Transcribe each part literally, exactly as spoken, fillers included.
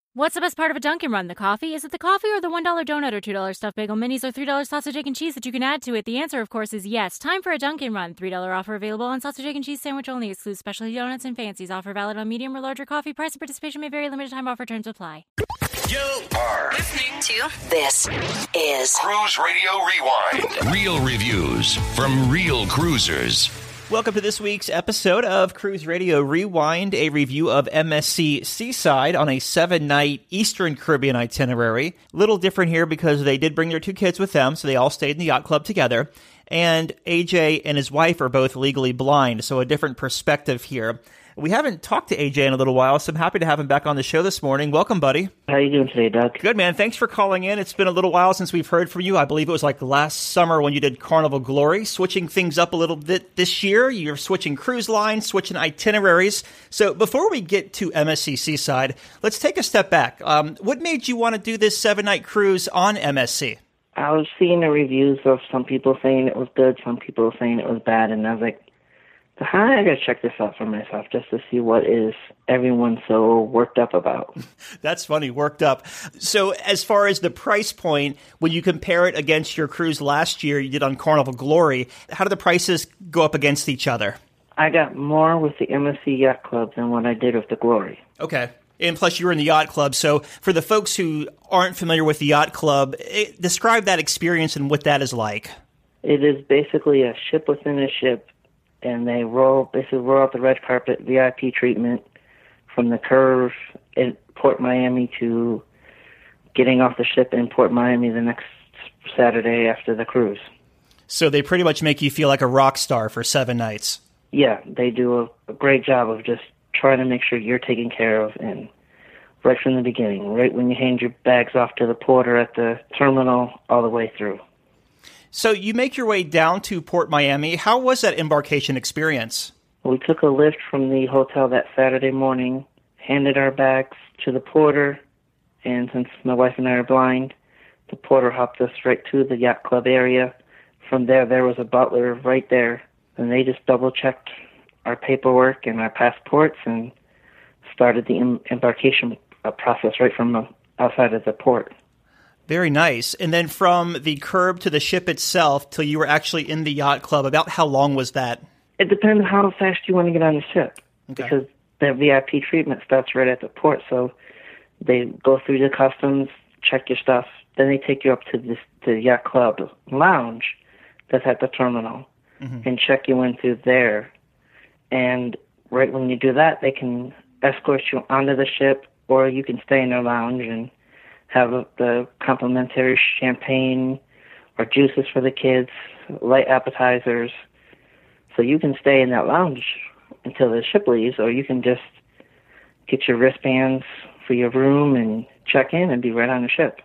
What's the best part of a Dunkin' Run? The coffee? Is it the coffee or the one dollar donut or two dollar stuffed bagel minis or three dollar sausage, egg, and cheese that you can add to it? The answer, of course, is yes. Time for a Dunkin' Run. three dollar offer available on sausage, egg, and cheese sandwich only. Excludes specialty donuts and fancies. Offer valid on medium or larger coffee. Price and participation may vary. Limited time offer. Terms apply. You are listening to This is Cruise Radio Rewind. Real reviews from real cruisers. Welcome to this week's episode of Cruise Radio Rewind, a review of M S C Seaside on a seven-night Eastern Caribbean itinerary. Little different here because they did bring their two kids with them, so they all stayed in the yacht club together. And A J and his wife are both legally blind, so a different perspective here. We haven't talked to A J in a little while, so I'm happy to have him back on the show this morning. Welcome, buddy. How you doing today, Doug? Good, man. Thanks for calling in. It's been a little while since we've heard from you. I believe it was like last summer when you did Carnival Glory, switching things up a little bit this year. You're switching cruise lines, switching itineraries. So before we get to M S C Seaside, let's take a step back. Um, what made you want to do this seven-night cruise on M S C? I was seeing the reviews of some people saying it was good, some people saying it was bad, and I was like, I gotta check this out for myself just to see what is everyone so worked up about. That's funny, worked up. So as far as the price point, when you compare it against your cruise last year you did on Carnival Glory, how do the prices go up against each other? I got more with the M S C Yacht Club than what I did with the Glory. Okay. And plus you were in the Yacht Club. So for the folks who aren't familiar with the Yacht Club, it, describe that experience and what that is like. It is basically a ship within a ship. And they roll, basically roll out the red carpet, V I P treatment from the curve in Port Miami to getting off the ship in Port Miami the next Saturday after the cruise. So they pretty much make you feel like a rock star for seven nights. Yeah, they do a, a great job of just trying to make sure you're taken care of, and right from the beginning, right when you hand your bags off to the porter at the terminal, all the way through. So you make your way down to Port Miami. How was that embarkation experience? We took a lift from the hotel that Saturday morning, handed our bags to the porter, and since my wife and I are blind, the porter hopped us right to the yacht club area. From there, there was a butler right there, and they just double-checked our paperwork and our passports and started the em- embarkation process right from outside of the port. Very nice. And then from the curb to the ship itself till you were actually in the yacht club, about how long was that? It depends how fast you want to get on the ship. Okay. Because the V I P treatment starts right at the port. So they go through the customs, check your stuff, then they take you up to this, the yacht club lounge that's at the terminal mm-hmm. and check you in through there. And right when you do that, they can escort you onto the ship, or you can stay in their lounge and have the complimentary champagne or juices for the kids, light appetizers. So you can stay in that lounge until the ship leaves, or you can just get your wristbands for your room and check in and be right on the ship.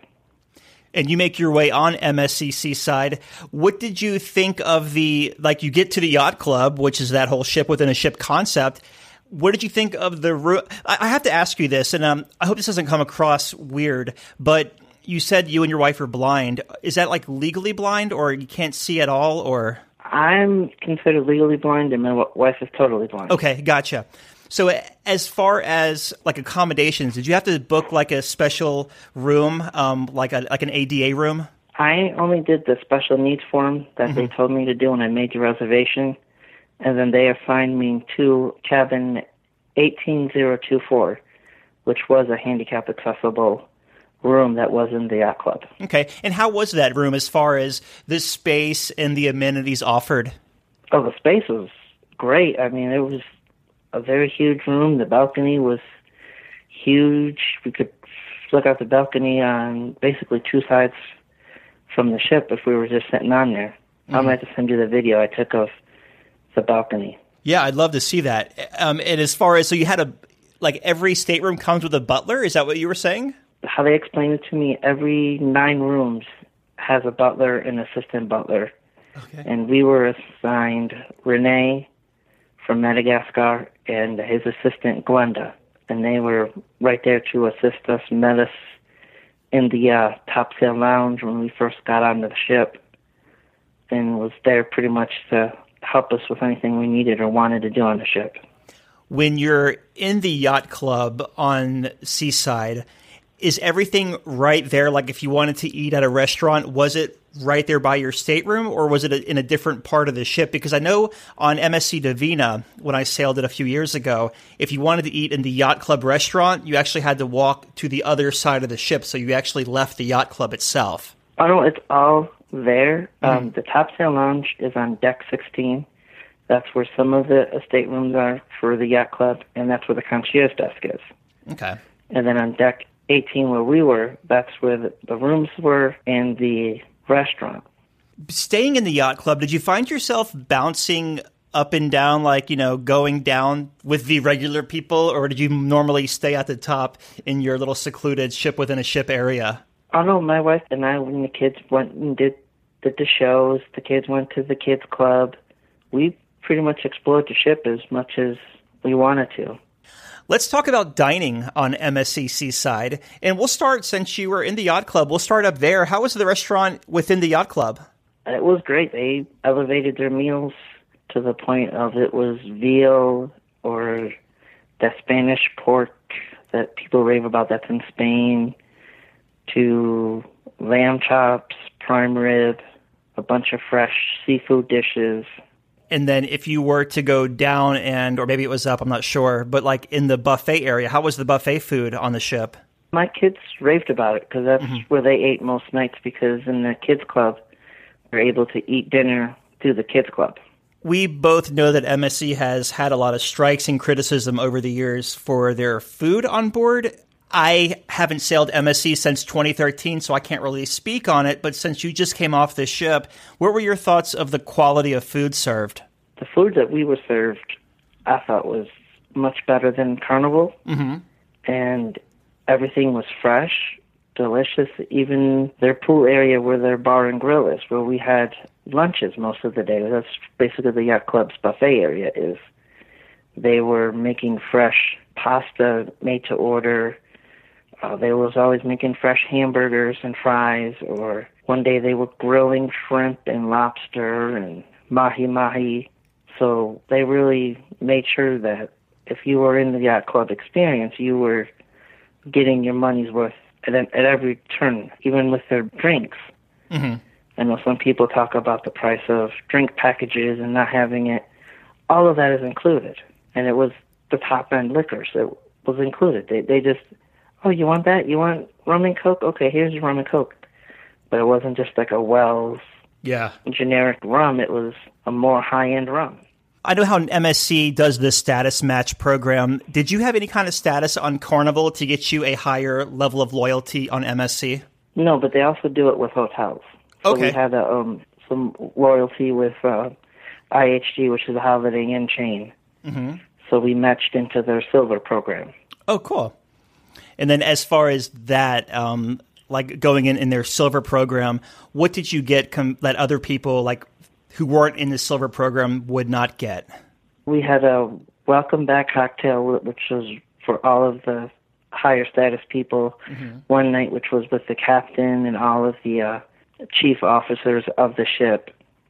And you make your way on M S C Seaside. What did you think of the, like you get to the yacht club, which is that whole ship within a ship concept. What did you think of the room? I have to ask you this, and um, I hope this doesn't come across weird, but you said you and your wife are blind. Is that like legally blind, or you can't see at all, or? I'm considered legally blind, and my wife is totally blind. Okay, gotcha. So as far as like accommodations, did you have to book like a special room, um, like a like an A D A room? I only did the special needs form that mm-hmm. they told me to do when I made the reservation. And then they assigned me to cabin eighteen oh two four, which was a handicap-accessible room that was in the yacht club. Okay. And how was that room as far as the space and the amenities offered? Oh, the space was great. I mean, it was a very huge room. The balcony was huge. We could look out the balcony on basically two sides from the ship if we were just sitting on there. Mm-hmm. I'm going to have to send you the video I took of the balcony. Yeah, I'd love to see that. Um, and as far as, so you had a, like every stateroom comes with a butler? Is that what you were saying? How they explained it to me, every nine rooms has a butler and assistant butler. Okay. And we were assigned Renee from Madagascar and his assistant Glenda. And they were right there to assist us, met us in the uh, topsail lounge when we first got onto the ship, and was there pretty much to help us with anything we needed or wanted to do on the ship. When you're in the yacht club on Seaside, Is everything right there? Like if you wanted to eat at a restaurant, was it right there by your stateroom, or was it in a different part of the ship? Because I know on M S C Divina, when I sailed it a few years ago, if you wanted to eat in the Yacht Club restaurant, you actually had to walk to the other side of the ship. So you actually left the Yacht Club itself. Oh, no, it's all there. Mm-hmm. Um, the Top Sail Lounge is on deck sixteen. That's where some of the staterooms are for the Yacht Club, and that's where the concierge desk is. Okay. And then on deck eighteen, where we were, that's where the, the rooms were and the restaurant. Staying in the Yacht Club, did you find yourself bouncing up and down, like, you know, going down with the regular people, or did you normally stay at the top in your little secluded ship within a ship area? Oh, no, my wife and I, when the kids went and did, did the shows, the kids went to the kids' club. We pretty much explored the ship as much as we wanted to. Let's talk about dining on M S C Seaside. And we'll start, since you were in the Yacht Club, we'll start up there. How was the restaurant within the Yacht Club? It was great. They elevated their meals to the point of it was veal or that Spanish pork that people rave about that's in Spain, to lamb chops, prime rib, a bunch of fresh seafood dishes. And then if you were to go down and, or maybe it was up, I'm not sure, but like in the buffet area, how was the buffet food on the ship? My kids raved about it because that's mm-hmm. where they ate most nights, because in the kids club, they're able to eat dinner through the kids club. We both know that M S C has had a lot of strikes and criticism over the years for their food on board. I haven't sailed M S C since twenty thirteen, so I can't really speak on it. But since you just came off the ship, what were your thoughts of the quality of food served? The food that we were served, I thought, was much better than Carnival. Mm-hmm. And everything was fresh, delicious. Even their pool area where their bar and grill is, where we had lunches most of the day. That's basically the Yacht Club's buffet area is. They were making fresh pasta made to order. Uh, they was always making fresh hamburgers and fries, or one day they were grilling shrimp and lobster and mahi-mahi. So they really made sure that if you were in the Yacht Club experience, you were getting your money's worth at, at every turn, even with their drinks. Mm-hmm. I know some people talk about the price of drink packages and not having it. All of that is included, and it was the top-end liquors that was included. They they just... Oh, you want that? You want rum and Coke? Okay, here's your rum and Coke. But it wasn't just like a Wells yeah. generic rum. It was a more high-end rum. I know how M S C does this status match program. Did you have any kind of status on Carnival to get you a higher level of loyalty on M S C? No, but they also do it with hotels. So okay. we had a, um, some loyalty with uh, I H G, which is a Holiday Inn chain. Mm-hmm. So we matched into their silver program. Oh, cool. And then as far as that, um, like going in, in their silver program, what did you get com- that other people like who weren't in the silver program would not get? We had a welcome back cocktail, which was for all of the higher status people, mm-hmm. one night, which was with the captain and all of the uh, chief officers of the ship.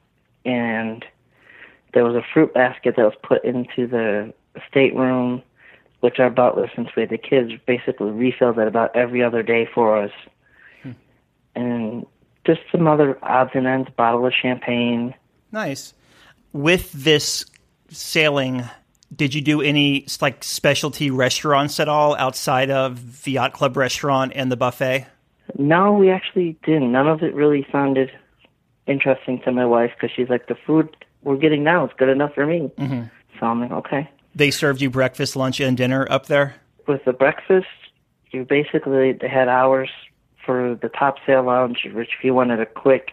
And there was a fruit basket that was put into the stateroom, which our butler, since we had the kids, basically refilled it about every other day for us. Hmm. And just some other odds and ends, bottle of champagne. Nice. With this sailing, did you do any like specialty restaurants at all outside of the Yacht Club restaurant and the buffet? No, we actually didn't. None of it really sounded interesting to my wife, because she's like, the food we're getting now is good enough for me. Mm-hmm. So I'm like, okay. They served you breakfast, lunch, and dinner up there? With the breakfast, you basically, they had hours for the Top Sail Lounge, which if you wanted a quick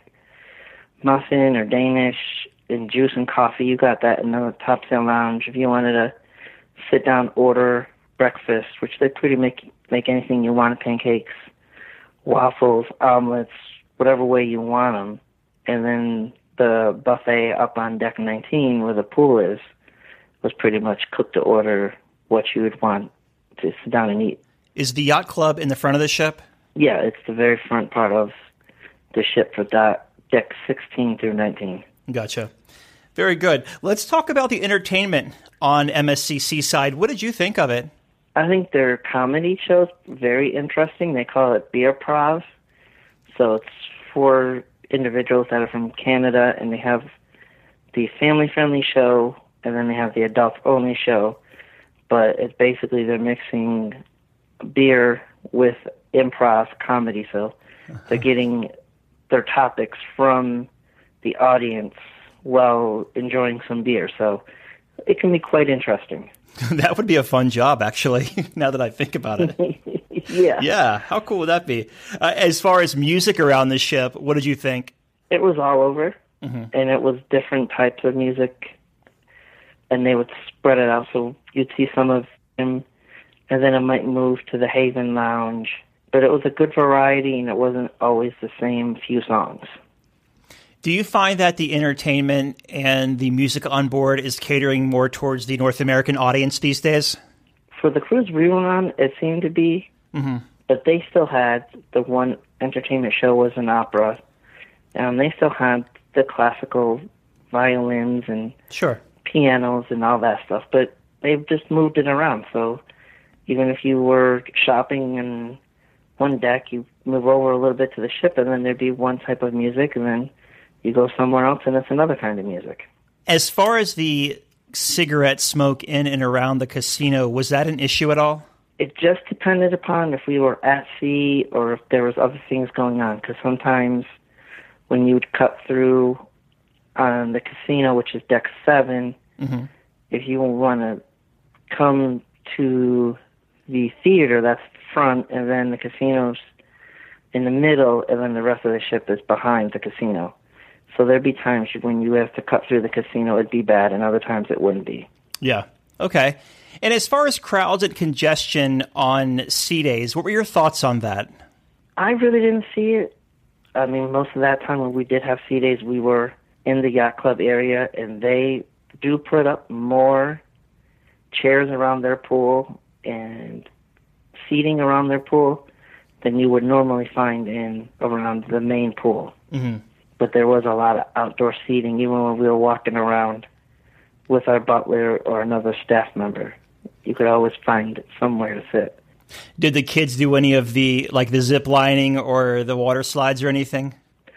muffin or Danish and juice and coffee, you got that in the Top Sail Lounge. If you wanted to sit down, order breakfast, which they pretty make make anything you want, pancakes, waffles, omelets, whatever way you want them. And then the buffet up on deck nineteen, where the pool is, was pretty much cooked to order what you would want to sit down and eat. Is the Yacht Club in the front of the ship? Yeah, it's the very front part of the ship for that, deck sixteen through nineteen. Gotcha. Very good. Let's talk about the entertainment on M S C Seaside. What did you think of it? I think their comedy show's very interesting. They call it Beer Prov. So it's for individuals that are from Canada, and they have the family-friendly show, and then they have the adult-only show. But it's basically they're mixing beer with improv comedy. So they're getting their topics from the audience while enjoying some beer. So it can be quite interesting. That would be a fun job, actually, now that I think about it. Yeah. Yeah, how cool would that be? Uh, as far as music around the ship, what did you think? It was all over, mm-hmm. and it was different types of music, and they would spread it out. So you'd see some of them, and then it might move to the Haven Lounge. But it was a good variety, and it wasn't always the same few songs. Do you find that the entertainment and the music on board is catering more towards the North American audience these days? For the cruise we went on, it seemed to be, mm-hmm. but they still had the one entertainment show was an opera, and they still had the classical violins and sure. pianos and all that stuff, but they've just moved it around. So even if you were shopping in one deck, you move over a little bit to the ship, and then there'd be one type of music, and then you go somewhere else, and it's another kind of music. As far as the cigarette smoke in and around the casino, was that an issue at all? It just depended upon if we were at sea or if there was other things going on, because sometimes when you would cut through on the casino, which is deck seven, mm-hmm. if you want to come to the theater, that's the front, and then the casino's in the middle, and then the rest of the ship is behind the casino. So there'd be times when you have to cut through the casino, it'd be bad, and other times it wouldn't be. Yeah. Okay. And as far as crowds and congestion on sea days, what were your thoughts on that? I really didn't see it. I mean, most of that time when we did have sea days, we were in the yacht club area, and they do put up more chairs around their pool and seating around their pool than you would normally find in around the main pool. Mm-hmm. But there was a lot of outdoor seating, even when we were walking around with our butler or another staff member. You could always find somewhere to sit. Did the kids do any of the, like the zip lining or the water slides or anything?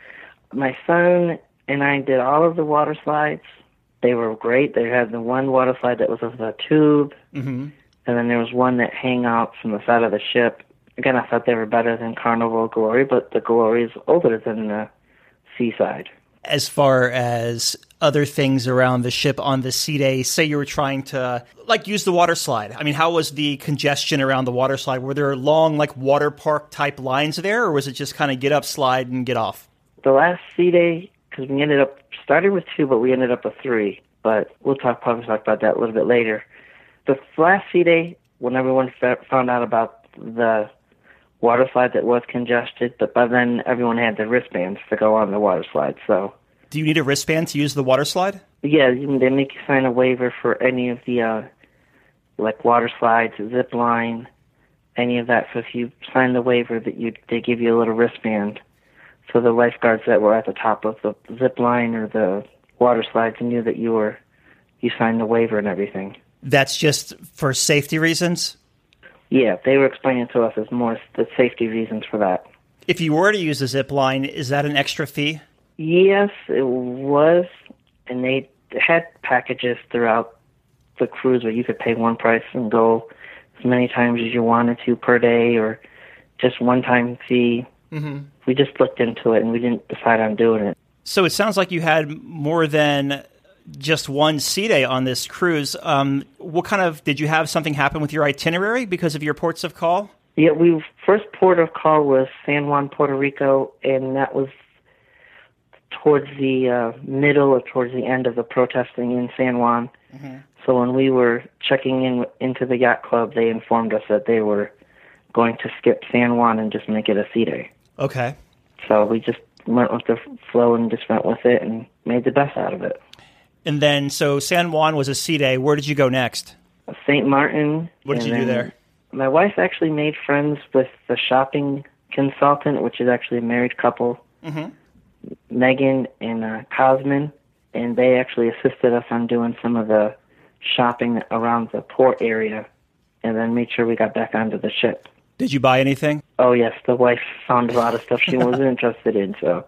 My son and I did all of the water slides. They were great. They had the one water slide that was with a tube, mm-hmm. and then there was one that hang out from the side of the ship. Again, I thought they were better than Carnival Glory, but the Glory is older than the Seaside. As far as other things around the ship on the sea day, say you were trying to, like, use the water slide. I mean, how was the congestion around the water slide? Were there long, like, water park type lines there, or was it just kind of get up, slide, and get off? The last sea day, because we ended up, started with two, but we ended up with three. But we'll talk probably talk about that a little bit later. The last sea day, when everyone found out about the water slide that was congested, but by then everyone had the wristbands to go on the water slide. So, do you need a wristband to use the water slide? Yeah, they make you sign a waiver for any of the uh, like water slides, zip line, any of that. So if you sign the waiver, that you they give you a little wristband. So the lifeguards that were at the top of the zip line or the water slides knew that you were you signed the waiver and everything. That's just for safety reasons? Yeah, they were explaining to us as more the safety reasons for that. If you were to use the zip line, is that an extra fee? Yes, it was, and they had packages throughout the cruise where you could pay one price and go as many times as you wanted to per day, or just one-time fee. Mm-hmm. We just looked into it, and we didn't decide on doing it. So it sounds like you had more than just one sea day on this cruise. Um, what kind of, did you have something happen with your itinerary because of your ports of call? Yeah, we first port of call was San Juan, Puerto Rico, and that was towards the uh, middle or towards the end of the protesting in San Juan. Mm-hmm. So when we were checking in into the yacht club, they informed us that they were going to skip San Juan and just make it a sea day. Okay. So we just went with the flow and just went with it and made the best out of it. And then, so San Juan was a sea day. Where did you go next? Saint Martin. What did you do there? My wife actually made friends with the shopping consultant, which is actually a married couple, mm-hmm. Megan and uh, Cosmin, and they actually assisted us on doing some of the shopping around the port area and then made sure we got back onto the ship. Did you buy anything? Oh, yes. The wife found a lot of stuff she wasn't interested in, so.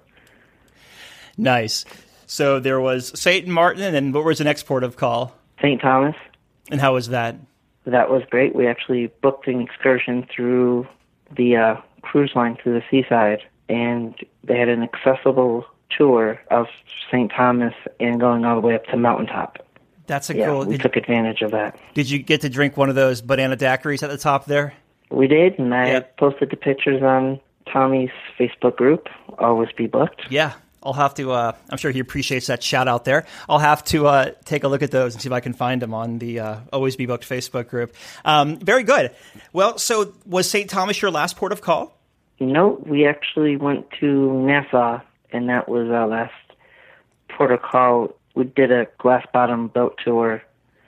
Nice. So there was Saint Martin, and then what was the next port of call? Saint Thomas. And how was that? That was great. We actually booked an excursion through the uh, cruise line to the seaside, and they had an accessible tour of Saint Thomas and going all the way up to Mountaintop. That's a yeah, cool. we Did, took advantage of that. did you get to drink one of those banana daiquiris at the top there? We did, and I Yep. posted the pictures on Tommy's Facebook group, Always Be Booked. Yeah. I'll have to, uh, I'm sure he appreciates that shout out there. I'll have to uh, take a look at those and see if I can find them on the uh, Always Be Booked Facebook group. Um, very good. Well, so was Saint Thomas your last port of call? No, we actually went to Nassau, and that was our last port of call. We did a glass bottom boat tour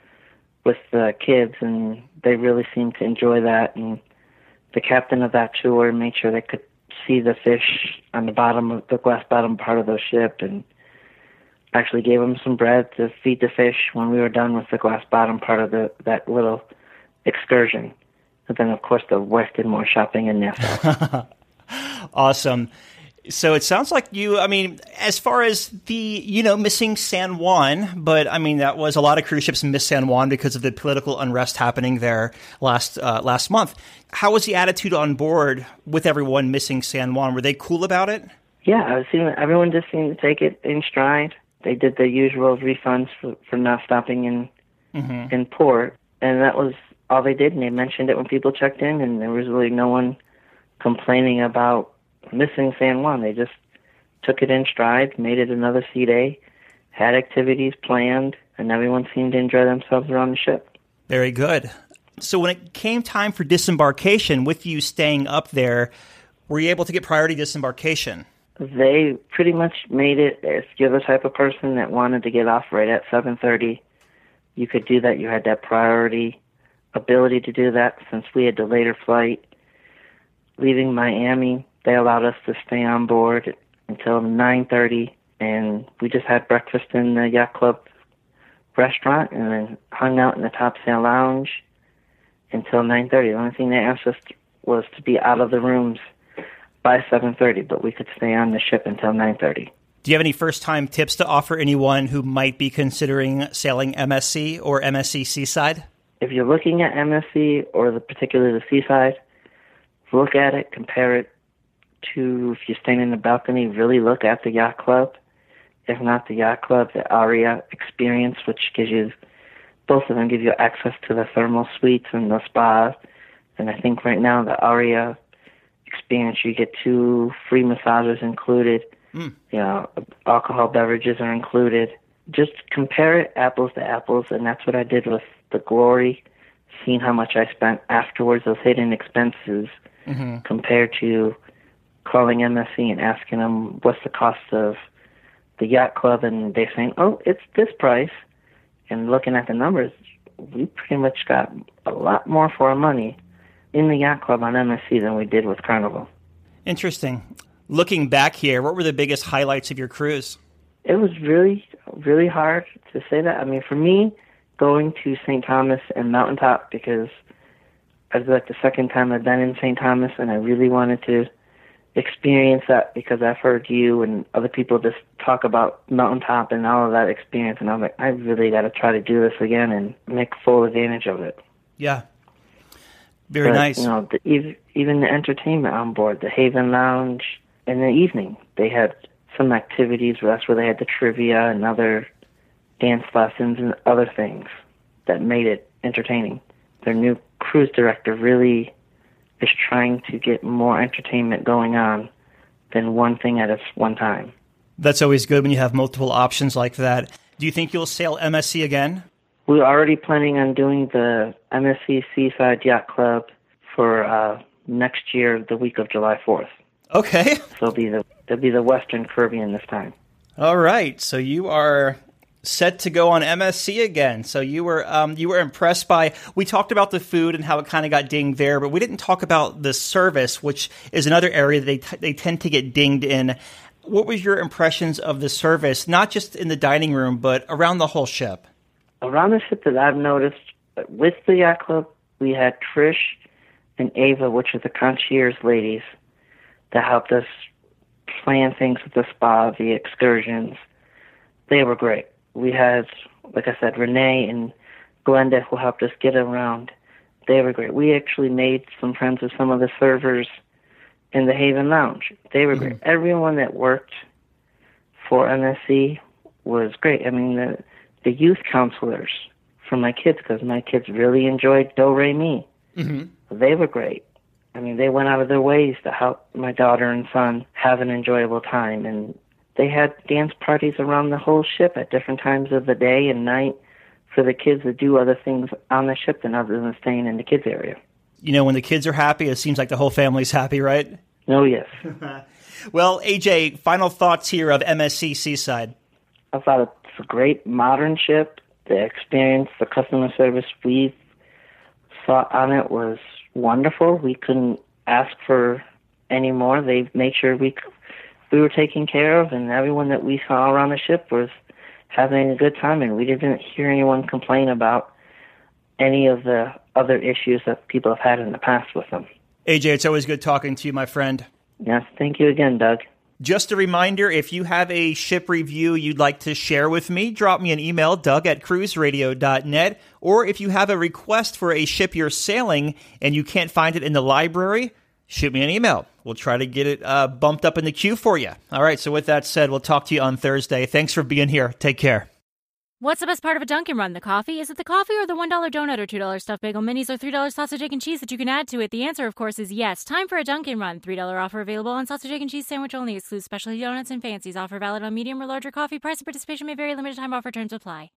with the kids, and they really seemed to enjoy that. And the captain of that tour made sure they could see the fish on the bottom of the glass bottom part of the ship, and actually gave them some bread to feed the fish when we were done with the glass bottom part of the that little excursion. And then, of course, the wife did more shopping in Nassau. Awesome. So it sounds like you, I mean, as far as the, you know, missing San Juan, but I mean, that was a lot of cruise ships miss San Juan because of the political unrest happening there last uh, last month. How was the attitude on board with everyone missing San Juan? Were they cool about it? Yeah, I was seeing everyone just seemed to take it in stride. They did the usual refunds for, for not stopping in mm-hmm. in port, and that was all they did. And they mentioned it when people checked in, and there was really no one complaining about missing San Juan. They just took it in stride, made it another sea day, had activities planned, and everyone seemed to enjoy themselves around the ship. Very good. So when it came time for disembarkation, with you staying up there, were you able to get priority disembarkation? They pretty much made it, if you're the type of person that wanted to get off right at seven thirty, you could do that. You had that priority ability to do that. Since we had the later flight leaving Miami, they allowed us to stay on board until nine thirty, and we just had breakfast in the Yacht Club restaurant and then hung out in the Top Sail Lounge until nine thirty. The only thing they asked us was to be out of the rooms by seven thirty, but we could stay on the ship until nine thirty. Do you have any first-time tips to offer anyone who might be considering sailing M S C or M S C Seaside? If you're looking at M S C or the particularly the Seaside, look at it, compare it to, if you're staying in the balcony, really look at the Yacht Club. If not the Yacht Club, the Aria experience, which gives you, both of them give you access to the thermal suites and the spa. And I think right now the Aria experience, you get two free massages included. Mm. You know, alcohol beverages are included. Just compare it apples to apples, and that's what I did with the Glory, seeing how much I spent afterwards, those hidden expenses, mm-hmm. compared to calling M S C and asking them what's the cost of the Yacht Club, and they saying, oh, it's this price. And looking at the numbers, we pretty much got a lot more for our money in the Yacht Club on M S C than we did with Carnival. Interesting. Looking back here, what were the biggest highlights of your cruise? It was really, really hard to say that. I mean, for me, going to Saint Thomas and Mountaintop, because it was like the second time I've been in Saint Thomas, and I really wanted to experience that because I've heard you and other people just talk about Mountaintop and all of that experience, and I'm like, I really got to try to do this again and make full advantage of it. Yeah. Very but, nice. You know, the, even the entertainment on board, the Haven Lounge, in the evening, they had some activities. That's where they had the trivia and other dance lessons and other things that made it entertaining. Their new cruise director really is trying to get more entertainment going on than one thing at a one time. That's always good when you have multiple options like that. Do you think you'll sail M S C again? We're already planning on doing the M S C Seaside Yacht Club for uh, next year, the week of July fourth. Okay. So it'll be the it'll be the Western Caribbean this time. All right. So you are set to go on M S C again. So you were um, you were impressed by. We talked about the food and how it kind of got dinged there, but we didn't talk about the service, which is another area that they t- they tend to get dinged in. What was your impressions of the service, not just in the dining room, but around the whole ship? Around the ship that I've noticed with the Yacht Club, We had Trish and Ava, which are the concierge ladies, that helped us plan things at the spa, the excursions. They were great. We had, like I said, Renee and Glenda, who helped us get around. They were great. We actually made some friends with some of the servers in the Haven Lounge. They were mm-hmm. great. Everyone that worked for M S C was great. I mean, the the youth counselors for my kids, because my kids really enjoyed Do Re Mi. Mm-hmm. They were great. I mean, they went out of their ways to help my daughter and son have an enjoyable time. And they had dance parties around the whole ship at different times of the day and night for the kids to do other things on the ship than other than staying in the kids' area. You know, when the kids are happy, it seems like the whole family's happy, right? Oh, yes. Well, A J, final thoughts here of M S C Seaside. I thought it's a great modern ship. The experience, the customer service we saw on it was wonderful. We couldn't ask for any more. They made sure we we were taken care of, and everyone that we saw around the ship was having a good time, and we didn't hear anyone complain about any of the other issues that people have had in the past with them. A J, it's always good talking to you, my friend. Yes, thank you again, Doug. Just a reminder, if you have a ship review you'd like to share with me, drop me an email, doug at cruise radio dot net. Or if you have a request for a ship you're sailing and you can't find it in the library, shoot me an email. We'll try to get it uh, bumped up in the queue for you. All right, so with that said, we'll talk to you on Thursday. Thanks for being here. Take care. What's the best part of a Dunkin' Run? The coffee? Is it the coffee or the one dollar donut or two dollar stuffed bagel minis or three dollar sausage, egg, and cheese that you can add to it? The answer, of course, is yes. Time for a Dunkin' Run. three dollar offer available on sausage, egg, and cheese sandwich only. Excludes specialty donuts and fancies. Offer valid on medium or larger coffee. Price and participation may vary. Limited time offer. Terms apply.